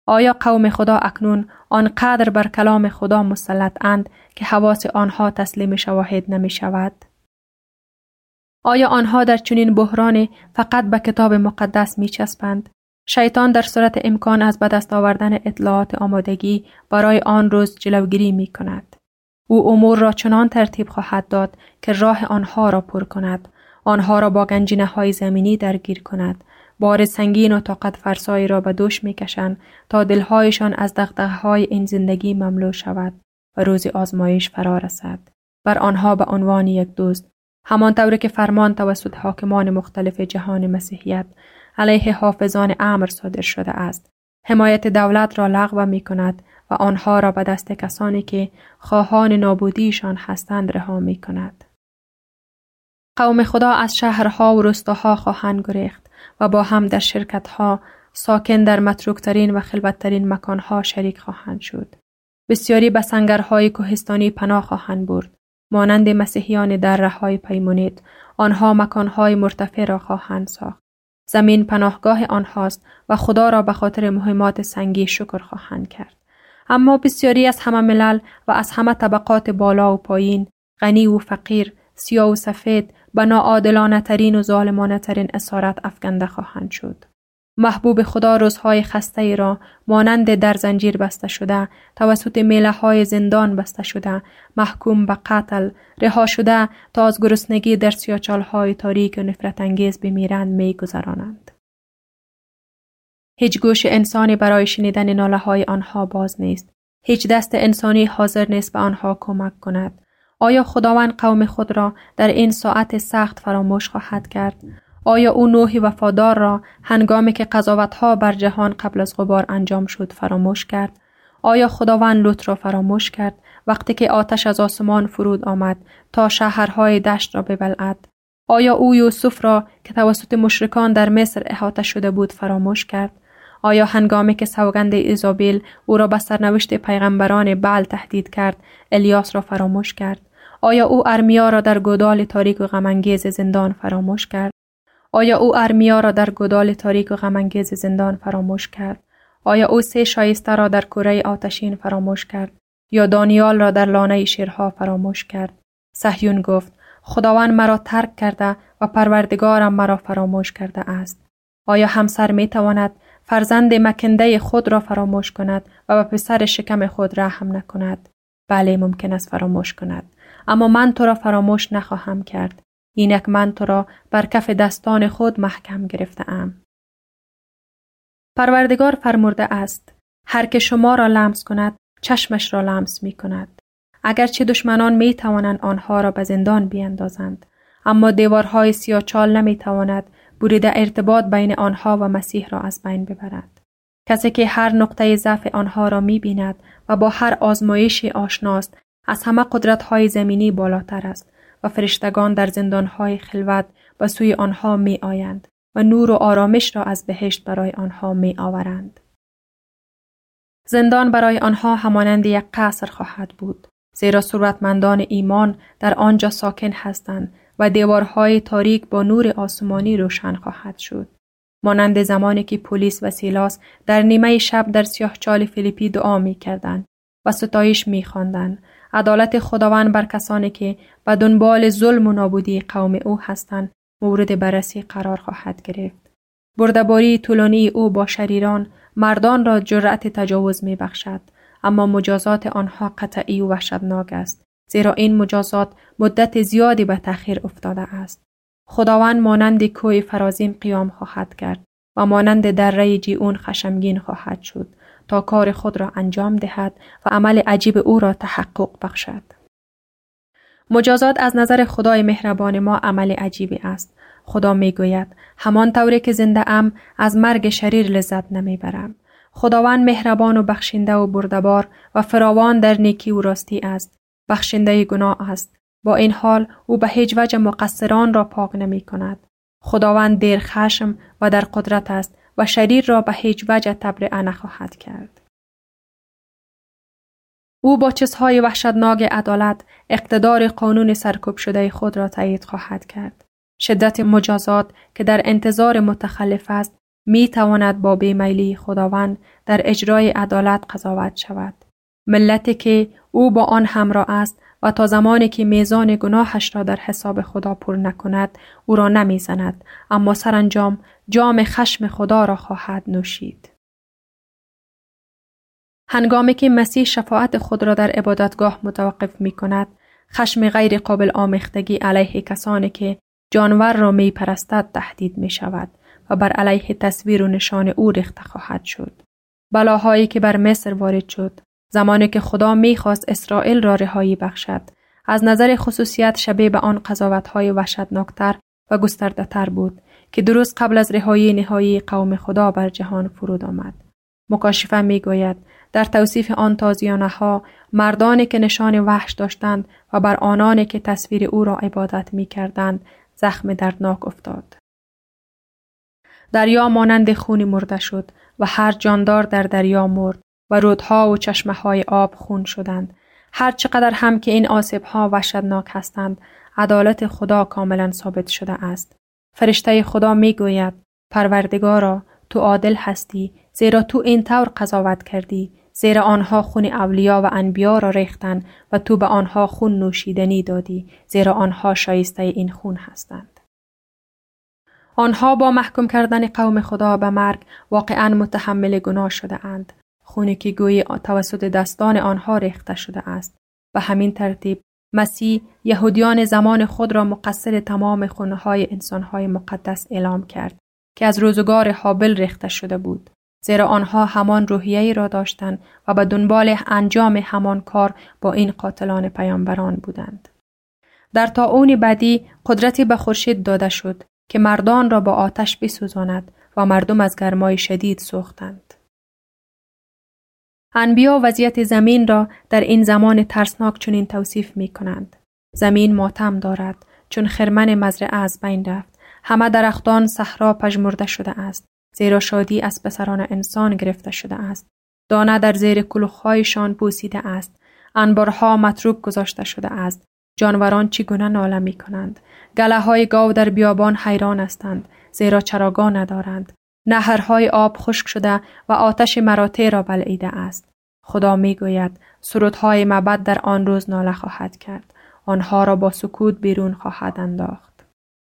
آیا قوم خدا اکنون آنقدر بر کلام خدا مسلط اند که حواس آنها تسلیم شواهد نمی شود؟ آیا آنها در چنین بحرانی فقط به کتاب مقدس می چسبند؟ شیطان در صورت امکان از به دست آوردن اطلاعات آمادگی برای آن روز جلوگیری می کند. او امور را چنان ترتیب خواهد داد که راه آنها را پر کند، آنها را با گنجینه های زمینی درگیر کند، بار سنگین و طاقت فرسایی را به دوش می کشند تا دلهایشان از دغدغه‌های این زندگی مملو شود و روز آزمایش فرا رسد. بر آنها به عنوان یک دزد، همانطور که فرمان توسط حاکمان مختلف جهان مسیحیت علیه حافظان امر صادر شده است، حمایت دولت را لغو می کند و آنها را به دست کسانی که خواهان نابودیشان هستند رها می کند. قوم خدا از شهرها و روستاها خواهند گریخت و با هم در شرکتها ساکن در متروکترین و خلوتترین مکانها شریک خواهند شد. بسیاری به سنگرهای کوهستانی پناه خواهند برد. مانند مسیحیان در رههای پیمونید، آنها مکانهای مرتفع را خواهند ساخت. زمین پناهگاه آنهاست و خدا را به خاطر مهمات سنگی شکر خواهند کرد. اما بسیاری از همه ملل و از همه طبقات بالا و پایین، غنی و فقیر، سیاه و سفید، به ناعادلانه ترین و ظالمانه ترین اسارت افکنده خواهند شد. محبوب خدا روزهای خسته ای را مانند در زنجیر بسته شده، توسط میله های زندان بسته شده، محکوم به قتل، رها شده تا از گرسنگی در سیاهچال های تاریک و نفرت انگیز بمیرند می گذرانند. هیچ گوش انسانی برای شنیدن ناله های آنها باز نیست. هیچ دست انسانی حاضر نیست به آنها کمک کند. آیا خداوند قوم خود را در این ساعت سخت فراموش خواهد کرد؟ آیا او نوح وفادار را هنگامی که قضاوت‌ها بر جهان قبل از غبار انجام شد فراموش کرد؟ آیا خداوند لوط را فراموش کرد وقتی که آتش از آسمان فرود آمد تا شهرهای دشت را ببلعد؟ آیا او یوسف را که توسط مشرکان در مصر احاطه شده بود فراموش کرد؟ آیا هنگامی که سوگند ایزابل او را به سرنوشت پیغمبران بعل تهدید کرد الیاس را فراموش کرد؟ آیا او ارمیا را در گودال تاریک و غم‌انگیز زندان فراموش کرد؟ آیا او ارمیا را در گودال تاریک و غم‌انگیز زندان فراموش کرد؟ آیا او 3 شایسته را در کوره آتشین فراموش کرد؟ یا دانیال را در لانه شیرها فراموش کرد؟ صهیون گفت: خداوند مرا ترک کرده و پروردگارم مرا فراموش کرده است. آیا همسر می تواند فرزند مکنده خود را فراموش کند و به پسر شکم خود رحم نکند؟ بله، ممکن است فراموش کند، اما من تو را فراموش نخواهم کرد. اینک من تو را بر کف دستان خود محکم گرفته ام. پروردگار فرموده است: هر که شما را لمس کند چشمش را لمس می کند. اگرچه دشمنان می توانند آنها را به زندان بیندازند، اما دیوارهای سیاهچال نمی تواند بریده ارتباط بین آنها و مسیح را از بین ببرد. کسی که هر نقطه ضعف آنها را می بیند و با هر آزمایشی آشناست، از همه قدرت‌های زمینی بالاتر است و فرشتگان در زندان‌های خلوت به سوی آنها می آیند و نور و آرامش را از بهشت برای آنها می آورند. زندان برای آنها همانند یک قصر خواهد بود، زیرا ثروتمندان ایمان در آنجا ساکن هستند و دیوارهای تاریک با نور آسمانی روشن خواهد شد. مانند زمانی که پولیس و سیلاس در نیمه شب در سیاهچال فیلیپی دعا می کردند و ستایش می خواندند: عدالت خداوند بر کسانی که به دنبال ظلم و نابودی قوم او هستند مورد بررسی قرار خواهد گرفت. برده‌باری طولانی او با شریران مردان را جرأت تجاوز می بخشد، اما مجازات آنها قطعی و وحشتناک است، زیرا این مجازات مدت زیادی به تأخیر افتاده است. خداوند مانند کوه فرازیم قیام خواهد کرد و مانند دره جیعون خشمگین خواهد شد تا کار خود را انجام دهد و عمل عجیب او را تحقق بخشد. مجازات از نظر خدای مهربان ما عمل عجیبی است. خدا می گوید: همان طوری که زنده ام از مرگ شریر لذت نمی برم. خداوند مهربان و بخشنده و بردبار و فراوان در نیکی و راستی است. بخشنده گناه است. با این حال او به هیچ وجه مقصران را پاک نمی کند. خداوند دیر خشم و در قدرت است و شریر را به هیچ وجه تبرئه نخواهد کرد. او با چیزهای وحشتناک عدالت اقتدار قانون سرکوب شده خود را تایید خواهد کرد. شدت مجازات که در انتظار متخلف است می تواند با بیمیلی خداوند در اجرای عدالت قضاوت شود. ملتی که او با آن همراه است و تا زمانی که میزان گناهش را در حساب خدا پر نکند او را نمیزند، اما سرانجام جام خشم خدا را خواهد نوشید. هنگامی که مسیح شفاعت خود را در عبادتگاه متوقف می کند، خشم غیر قابل آمیختگی علیه کسانی که جانور را می پرستد تهدید می شود و بر علیه تصویر و نشان او ریخته خواهد شد. بلاهایی که بر مصر وارد شد، زمانی که خدا می خواست اسرائیل را رهایی بخشد، از نظر خصوصیت شبیه به آن قضاوت‌های وحشتناکتر و گسترده‌تر بود که درست قبل از رهایی نهایی قوم خدا بر جهان فرود آمد. مکاشفه می گوید در توصیف آن تازیانه‌ها مردانی که نشان وحش داشتند و بر آنانی که تصویر او را عبادت می کردند زخم دردناک افتاد. دریا مانند خون مرده شد و هر جاندار در دریا مرد و رودها و چشمه‌های آب خون شدند. هر چقدر هم که این آسیب‌ها وحشتناک هستند، عدالت خدا کاملا ثابت شده است. فرشته خدا می گوید پروردگارا تو عادل هستی، زیرا تو این طور قضاوت کردی، زیرا آنها خون اولیا و انبیا را ریختند و تو به آنها خون نوشیدنی دادی، زیرا آنها شایسته این خون هستند. آنها با محکوم کردن قوم خدا به مرگ واقعاً متحمل گناه شده اند. خونی که گویی توسط دستان آنها ریخته شده است. به همین ترتیب مسیح یهودیان زمان خود را مقصر تمام خونهای انسانهای مقدس اعلام کرد که از روزگار هابل ریخته شده بود، زیرا آنها همان روحیه‌ای را داشتند و به دنبال انجام همان کار با این قاتلان پیامبران بودند. در طاعون بعدی قدرتی به خورشید داده شد که مردان را با آتش بسوزاند و مردم از گرمای شدید سوختند. انبیا وضعیت زمین را در این زمان ترسناک چنین توصیف می کنند. زمین ماتم دارد چون خرمن مزرعه از بین رفت. همه درختان صحرا پژمرده شده است، زیرا شادی از پسران انسان گرفته شده است. دانه در زیر کلوخ‌هایشان پوسیده است. انبارها متروک گذاشته شده است. جانوران چگونه ناله می کنند. گله‌های گاو در بیابان حیران هستند، زیرا چراگاه ندارند. نهرهای آب خشک شده و آتش مراتع را بلعیده است. خدا می گوید سرودهای معبد در آن روز ناله خواهد کرد. آنها را با سکوت بیرون خواهد انداخت.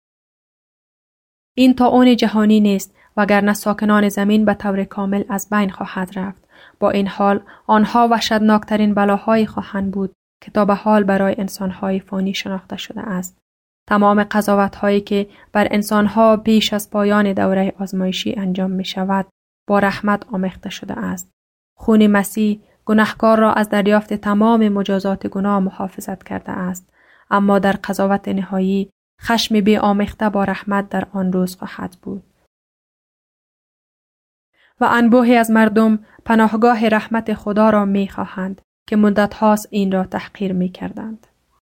این طاعون جهانی نیست وگرنه ساکنان زمین به طور کامل از بین خواهد رفت. با این حال آنها وحشتناکترین بلاهایی خواهند بود که تا به حال برای انسانهای فانی شناخته شده است. تمام قضاوت‌هایی که بر انسانها پیش از پایان دوره آزمایشی انجام می شود با رحمت آمیخته شده است. خون مسیح گناهکار را از دریافت تمام مجازات گناه محافظت کرده است، اما در قضاوت نهایی خشم بی آمیخته با رحمت در آن روز خواهد بود. و انبوهی از مردم پناهگاه رحمت خدا را می خواهند که مدت هاست این را تحقیر می کردند.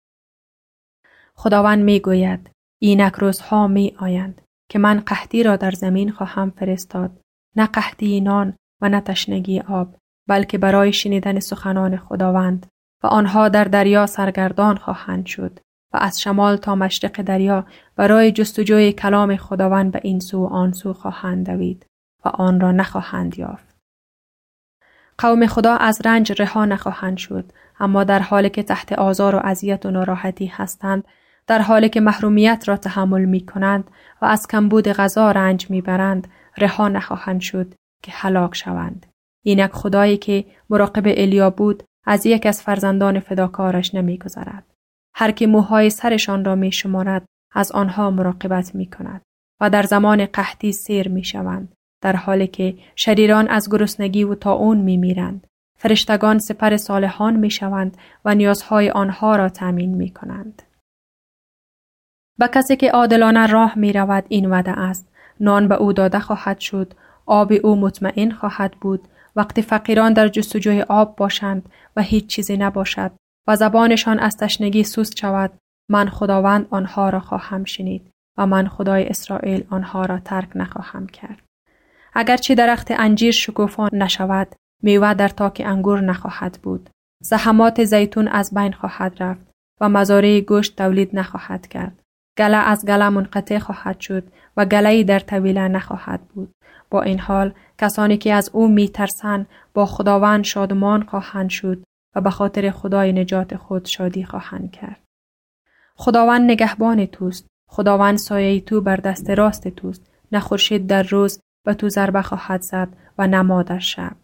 خداوند می گوید اینک روزها می آیند که من قحطی را در زمین خواهم فرستاد، نه قحطی نان و نه تشنگی آب، بلکه برای شنیدن سخنان خداوند، و آنها در دریا سرگردان خواهند شد و از شمال تا مشرق دریا برای جستجوی کلام خداوند به این سو و آن سو خواهند دوید و آن را نخواهند یافت. قوم خدا از رنج رها نخواهند شد، اما در حالی که تحت آزار و اذیت و ناراحتی هستند، در حالی که محرومیت را تحمل می کنند و از کمبود غذا رنج می برند، رها نخواهند شد که هلاک شوند. اینک خدایی که مراقب الیا بود از یک از فرزندان فداکارش نمی گذرد. هر که موهای سرشان را می شمارد از آنها مراقبت می کند و در زمان قحطی سیر می شوند، در حالی که شریران از گرسنگی و طاعون می میرند. فرشتگان سپر صالحان می شوند و نیازهای آنها را تامین می کنند. به کسی که عادلانه راه می رود این وعده است: نان به او داده خواهد شد، آب او مطمئن خواهد بود. وقتی فقیران در جستجوی آب باشند و هیچ چیزی نباشد و زبانشان از تشنگی سست شود، من خداوند آنها را خواهم شنید و من خدای اسرائیل آنها را ترک نخواهم کرد. اگرچه درخت انجیر شکوفا نشود، میوه در تاک انگور نخواهد بود. زحمات زیتون از بین خواهد رفت و مزارع گوشت تولید نخواهد کرد. گله از گله منقطع خواهد شد و گله‌ای در طویله نخواهد بود. با این حال کسانی که از او می‌ترسند با خداوند شادمان خواهند شد و به خاطر خدای نجات خود شادی خواهند کرد. خداوند نگهبان توست. خداوند سایه تو بر دست راست توست. نه خورشید در روز به تو ضربه خواهد زد و نه ما در شب.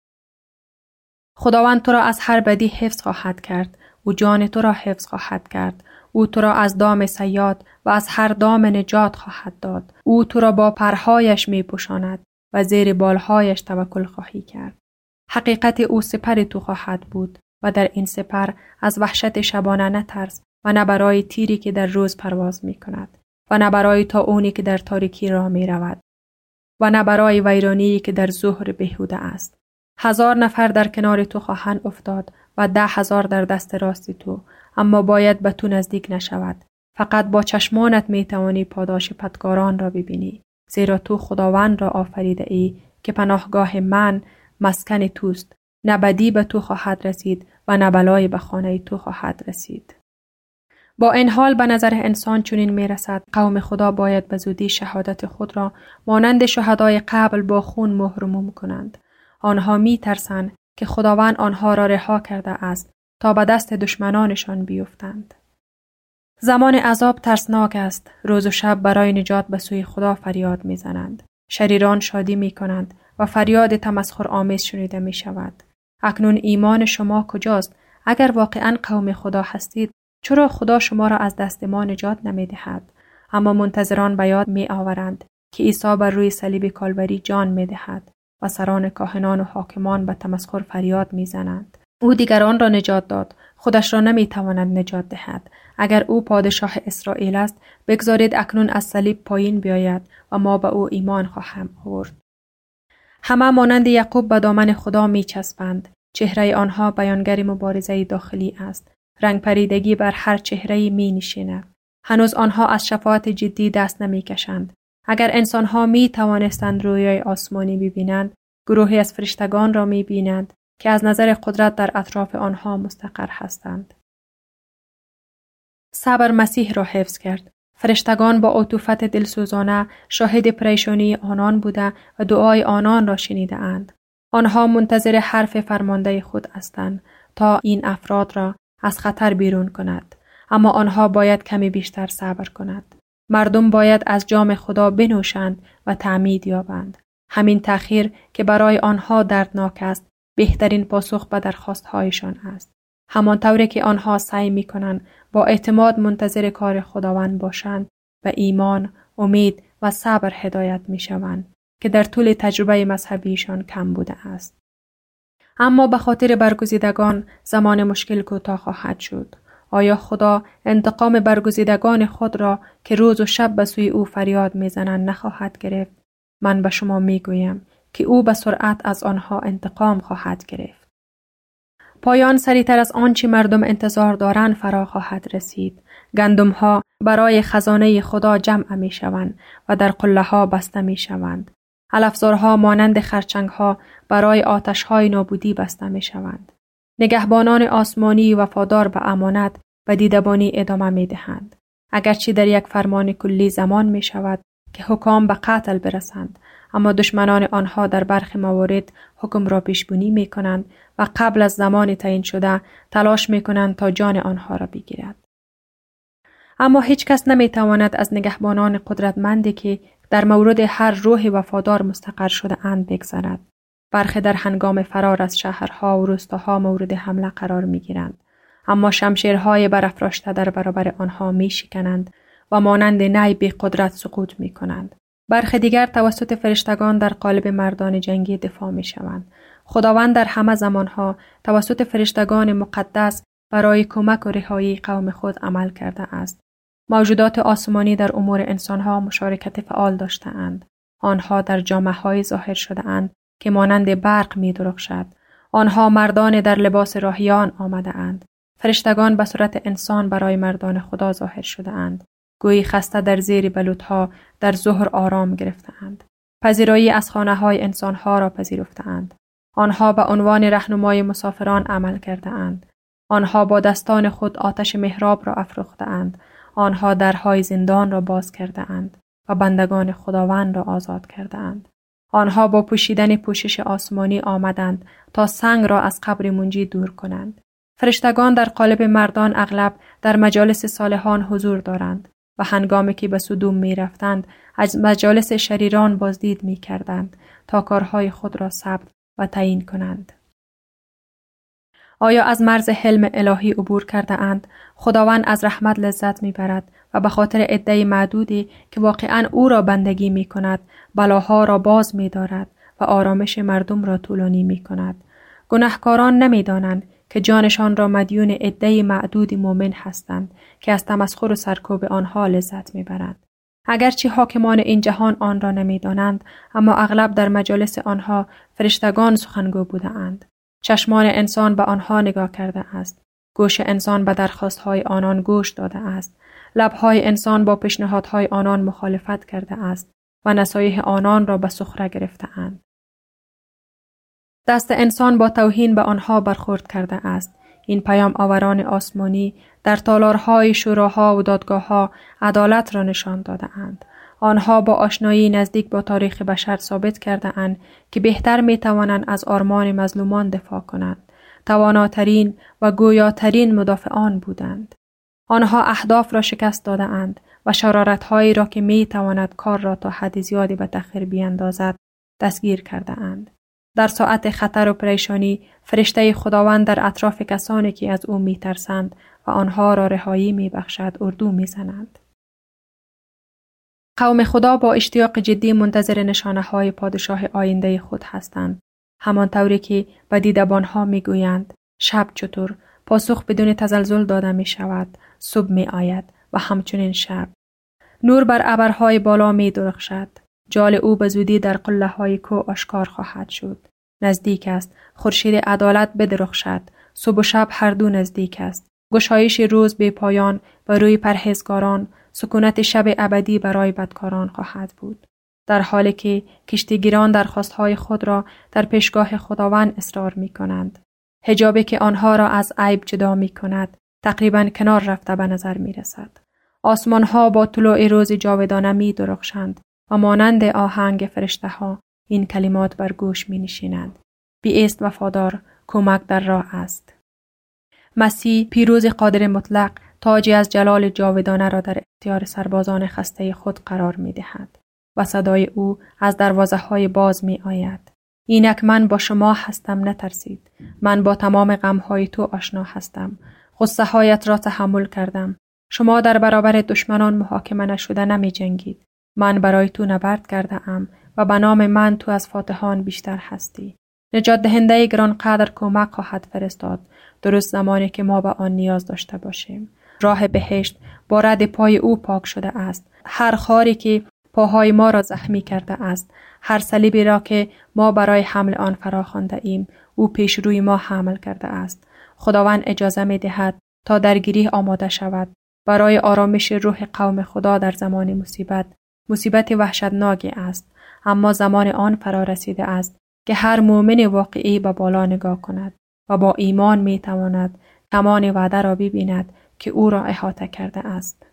خداوند تو را از هر بدی حفظ خواهد کرد. او جان تو را حفظ خواهد کرد. او تو را از دام صیاد و از هر دام نجات خواهد داد. او تو را با پرهایش می پوشاند و زیر بالهایش توکل خواهی کرد. حقیقت او سپر تو خواهد بود و در این سپر از وحشت شبانه نترس و نه برای تیری که در روز پرواز می کند و نه برای طاعونی که در تاریکی راه می رود و نه برای ویرانی که در ظهر بیهوده است. 1000 نفر در کنار تو خواهند افتاد و 10,000 در دست راست تو، اما باید به تو نزدیک نشود. فقط با چشمانت می توانی پاداش بدکاران را ببینی، زیرا تو خداوند را آفریده ای که پناهگاه من مسکن توست. نه بدی به تو خواهد رسید و نه بلایی به خانه تو خواهد رسید. با این حال به نظر انسان چنین می رسد قوم خدا باید به زودی شهادت خود را مانند شهدای قبل با خون مهر کنند. آنها می ترسند که خداوند آنها را رها کرده است تا به دست دشمنانشان بیفتند. زمان عذاب ترسناک است. روز و شب برای نجات به سوی خدا فریاد می زنند. شریران شادی می کنند و فریاد تمسخر آمیز شنیده می شود. اکنون ایمان شما کجاست؟ اگر واقعاً قوم خدا هستید، چرا خدا شما را از دست ما نجات نمی دهد؟ اما منتظران به یاد می آورند که عیسی بر روی صلیب کالوری جان می دهد و سران کاهنان و حاکمان به تمسخر فریاد می زنند. او دیگران را نجات داد، خودش را نمی تواند نجات دهد. اگر او پادشاه اسرائیل است، بگذارید اکنون از صلیب پایین بیاید و ما به او ایمان خواهم آورد. همه مانند یعقوب به دامن خدا می چسبند. چهره آنها بیانگر مبارزه داخلی است. رنگ پریدگی بر هر چهره‌ای می نشیند. هنوز آنها از شفاعت جدی دست نمی کشند. اگر انسانها می توانستند رویای آسمانی ببینند، گروهی از فرشتگان را می بینند که از نظر قدرت در اطراف آنها مستقر هستند. صبر مسیح را حفظ کرد. فرشتگان با عطوفت دلسوزانه شاهد پریشانی آنان بوده و دعای آنان را شنیده اند. آنها منتظر حرف فرمانده خود هستند تا این افراد را از خطر بیرون کند. اما آنها باید کمی بیشتر صبر کند. مردم باید از جام خدا بنوشند و تعمید یابند. همین تأخیر که برای آنها دردناک است، بهترین پاسخ به درخواست‌هایشان است. همانطوری که آنها سعی می‌کنند با اعتماد منتظر کار خداوند باشند، به ایمان، امید و صبر هدایت می‌شوند که در طول تجربه مذهبیشان کم بوده است. اما به خاطر برگزیدگان زمان مشکل کوتاه خواهد شد. آیا خدا انتقام برگزیدگان خود را که روز و شب به سوی او فریاد می‌زنند نخواهد گرفت؟ من به شما می‌گویم که او به سرعت از آنها انتقام خواهد گرفت. پایان سریعتر از آنچه مردم انتظار دارند فرا خواهد رسید. گندم‌ها برای خزانه خدا جمع می‌شوند و در قله‌ها بسته می‌شوند. علفزارها مانند خرچنگ‌ها برای آتش‌های نابودی بسته می‌شوند. نگهبانان آسمانی وفادار به امانت و دیدبانی ادامه می‌دهند. اگرچه در یک فرمان کلی زمان می‌شود که حکام به قتل برسند، اما دشمنان آنها در برخی موارد حکم را پیشبینی می‌کنند و قبل از زمان تعیین شده تلاش می‌کنند تا جان آنها را بگیرد. اما هیچ کس نمی‌تواند از نگهبانان قدرتمندی که در مورد هر روح وفادار مستقر شده اند بگذرد. برخی در هنگام فرار از شهرها و روستاها مورد حمله قرار می‌گیرند، اما شمشیرهای برافراشته در برابر آنها می‌شکنند و مانند نی بی قدرت سقوط می‌کنند. برخی دیگر توسط فرشتگان در قالب مردان جنگی دفاع می‌شوند. خداوند در همه زمانها توسط فرشتگان مقدس برای کمک و رهایی قوم خود عمل کرده است. موجودات آسمانی در امور انسانها مشارکت فعال داشته‌اند. آنها در جامه‌های ظاهر شده‌اند که مانند برق می‌درخشد. آنها مردان در لباس راهیان آمده‌اند. فرشتگان به صورت انسان برای مردان خدا ظاهر شده‌اند. گویی خسته در زیر بلوطها در ظهر آرام گرفته‌اند. پذیرایی از خانه‌های انسانها را پذیرفته‌اند. آنها به عنوان راهنمای مسافران عمل کرده‌اند. آنها با دستان خود آتش محراب را افروخته‌اند. آنها درهای زندان را باز کرده اند و بندگان خداوند را آزاد کرده اند. آنها با پوشیدن پوشش آسمانی آمدند تا سنگ را از قبر منجی دور کنند. فرشتگان در قالب مردان اغلب در مجالس صالحان حضور دارند و هنگامی که به سدوم می رفتند از مجالس شریران بازدید می کردند تا کارهای خود را ثبت و تعیین کنند. آیا از مرز حلم الهی عبور کرده اند؟ خداوند از رحمت لذت می برد و به خاطر عده معدودی که واقعاً او را بندگی می کند بلاها را باز می دارد و آرامش مردم را طولانی می کند. گناهکاران نمی دانند که جانشان را مدیون عده معدودی مؤمن هستند که از تمسخر و سرکوب آنها لذت می برند. اگرچه حاکمان این جهان آن را نمی دانند، اما اغلب در مجالس آنها فرشتگان سخنگو بوده اند. چشمان انسان به آنها نگاه کرده است. گوش انسان به درخواستهای آنان گوش داده است. لبهای انسان با پیشنهادهای آنان مخالفت کرده است و نصایح آنان را به سخره گرفته اند. دست انسان با توهین به آنها برخورد کرده است. این پیام آوران آسمانی در تالارهای شوراها و دادگاه‌ها عدالت را نشان داده اند. آنها با آشنایی نزدیک با تاریخ بشر ثابت کرده اند که بهتر می توانند از آرمان مظلومان دفاع کنند. تواناترین و گویاترین مدافعان بودند. آنها اهداف را شکست داده اند و شرارت‌هایی را که می تواند کار را تا حد زیادی به تأخیر بیاندازد دستگیر کرده اند. در ساعت خطر و پریشانی فرشته خداوند در اطراف کسانی که از او می ترسند و آنها را رهایی می بخشد اردو می زنند. قوم خدا با اشتیاق جدی منتظر نشانه های پادشاه آینده خود هستند. همانطوری که به دیدبانها می گویند شب چطور، پاسخ بدون تزلزل داده می شود، صبح می آید و همچنین شب. نور بر ابرهای بالا می درخشد. جال او به زودی در قله های کوه آشکار خواهد شد. نزدیک است خورشید عدالت بدرخشد. صبح و شب هر دو نزدیک است. گشایش روز بی پایان بر روی پرهیزگاران، سکونت شب ابدی برای بدکاران خواهد بود. در حالی که کشتیگیران درخواستهای خود را در پیشگاه خداوند اصرار می کنند. حجابی که آنها را از عیب جدا می کند تقریباً کنار رفته به نظر می رسد. آسمان ها با طلوع روز جاودانه می درخشند و مانند آهنگ فرشته ها این کلمات بر گوش می نشینند. بی‌ایست وفادار، کمک در راه است. مسیح پیروز قادر مطلق تاجی از جلال جاودانه را در اختیار سربازان خسته خود قرار می دهد و صدای او از دروازه های باز می آید. اینک من با شما هستم، نترسید. من با تمام غمهای تو آشنا هستم. غصه هایت را تحمل کردم. شما در برابر دشمنان محاکمه نشده نمی جنگید. من برای تو نبرد کرده ام و به نام من تو از فاتحان بیشتر هستی. نجات دهنده گران قدر کمک خواهد فرستاد، درست زمانی که ما به آن نیاز داشته باشیم. راه بهشت با رد پای او پاک شده است. هر خاری که پاهای ما را زخمی کرده است، هر صلیبی را که ما برای حمل آن فراخوانده ایم، او پیش روی ما حمل کرده است. خداوند اجازه می دهد تا درگیری آماده شود برای آرامش روح قوم خدا در زمان مصیبت وحشتناکی است، اما زمان آن فرا رسیده است که هر مؤمن واقعی به بالا نگاه کند و با ایمان می تواند کمان وعده را ببیند که او را احاطه کرده است.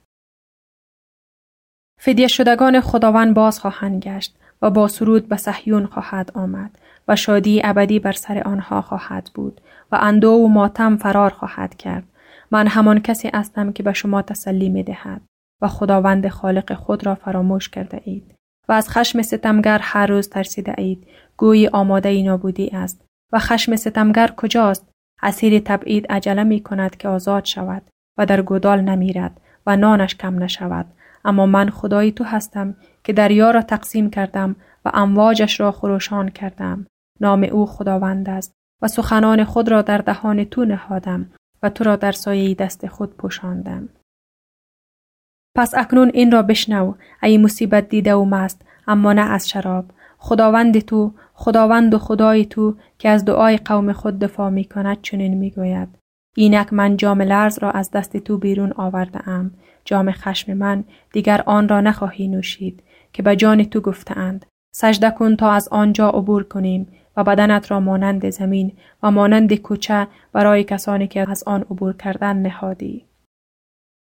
فدیه شدگان خداوند باز خواهند گشت و با سرود به صهیون خواهد آمد و شادی ابدی بر سر آنها خواهد بود و اندوه و ماتم فرار خواهد کرد. من همان کسی هستم که به شما تسلی می دهد و خداوند خالق خود را فراموش کرده اید و از خشم ستمگر هر روز ترسیده اید، گویی آماده نابودی است. و خشم ستمگر کجاست؟ اسیر تبعید عجله می کند که آزاد شود و در گودال نمیرد و نانش کم نشود. اما من خدای تو هستم که دریا را تقسیم کردم و امواجش را خروشان کردم. نام او خداوند است و سخنان خود را در دهان تو نهادم و تو را در سایه دست خود پوشاندم. پس اکنون این را بشنو ای مصیبت دیده و مست، اما نه از شراب. خداوند و خدای تو که از دعای قوم خود دفاع می کند چنین می گوید: اینک من جام لرز را از دست تو بیرون آورده ام، جام خشم من، دیگر آن را نخواهی نوشید. که به جان تو گفته اند سجده کن تا از آنجا عبور کنیم و بدنت را مانند زمین و مانند کوچه برای کسانی که از آن عبور کردن نهادی.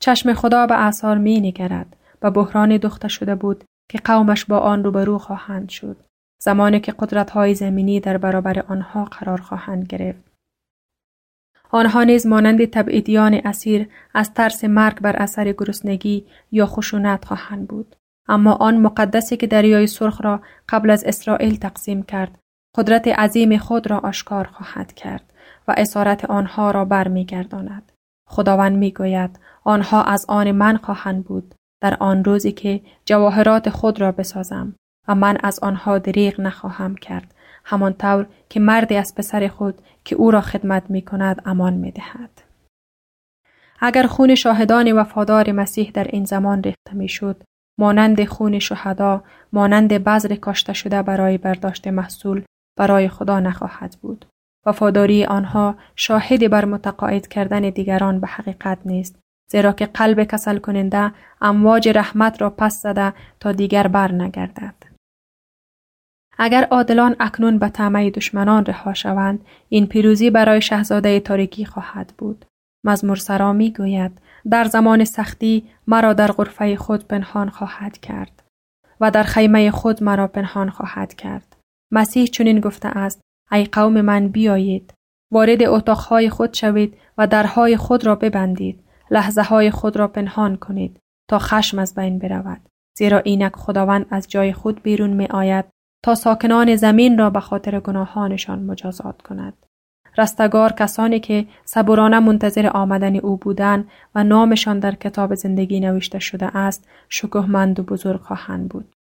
چشم خدا به آثار می نگرد. به بحران دوخته شده بود که قومش با آن روبرو خواهند شد. زمانی که قدرت‌های زمینی در برابر آنها قرار خواهند گرفت. آنها نیز مانند تبعیدیان اسیر از ترس مرگ بر اثر گرسنگی یا خشونت خواهند بود. اما آن مقدسی که دریای سرخ را قبل از اسرائیل تقسیم کرد، قدرت عظیم خود را آشکار خواهد کرد و اسارت آنها را برمیگرداند. خداوند میگوید آنها از آن من خواهند بود در آن روزی که جواهرات خود را بسازم و من از آنها دریغ نخواهم کرد، همانطور که مردی از پسر خود که او را خدمت می کند امان می دهد. اگر خون شاهدان وفادار مسیح در این زمان ریخته می شد، مانند خون شهدا، مانند بذر کاشته شده برای برداشت محصول برای خدا نخواهد بود. وفاداری آنها شاهدی بر متقاعد کردن دیگران به حقیقت نیست، زیرا که قلب کسل کننده امواج رحمت را پس زده تا دیگر بر نگردد. اگر عادلان اکنون به طمع دشمنان رها شوند، این پیروزی برای شاهزاده تاریکی خواهد بود. مزمورسرا می گوید در زمان سختی مرا در غرفه خود پنهان خواهد کرد و در خیمه خود مرا پنهان خواهد کرد. مسیح چنین گفته است: ای قوم من بیایید، وارد اتاقهای خود شوید و درهای خود را ببندید، لحظه های خود را پنهان کنید تا خشم از بین برود، زیرا اینک خداوند از جای خود بیرون می آید تا ساکنان زمین را به خاطر گناهانشان مجازات کند. رستگار کسانی که صبورانه منتظر آمدن او بودند و نامشان در کتاب زندگی نوشته شده است، شکوهمند و بزرگ خواهند بود.